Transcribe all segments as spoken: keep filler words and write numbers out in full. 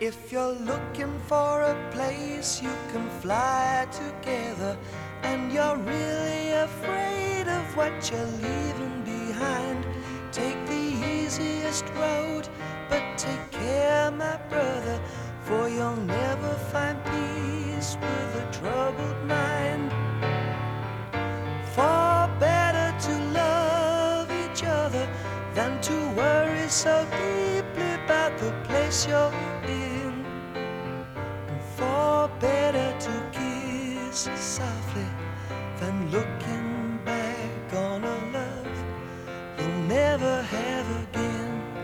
If you're looking for a place you can fly together, and you're really afraid of what you're leaving behind, take the easiest road, but take care, my brother, for you'll never find peace with a troubled mind. For better to love each other than to worry so deeply about the place you're in, and for better to kiss softly than looking back on a love you'll never have again.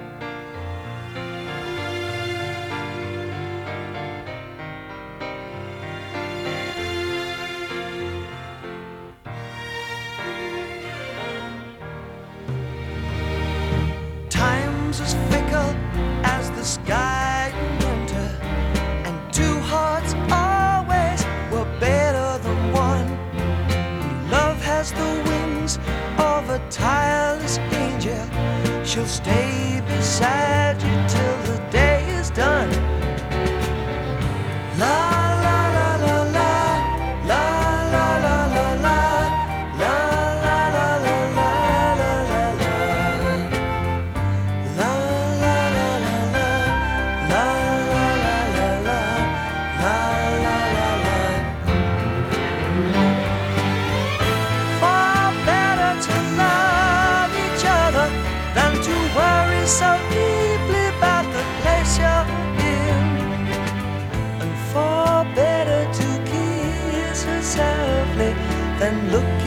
Time's as fickle as the sky in winter, and two hearts always were better than one. Love has the wings of a tireless angel. She'll stay beside you till the day is done. La la la la la, la la la la la, la la la la la la la la, la la la la la, la la la la la, la la la la. Far better to love each other than to worry so deeply about the place you're in, and far better to kiss her softly than look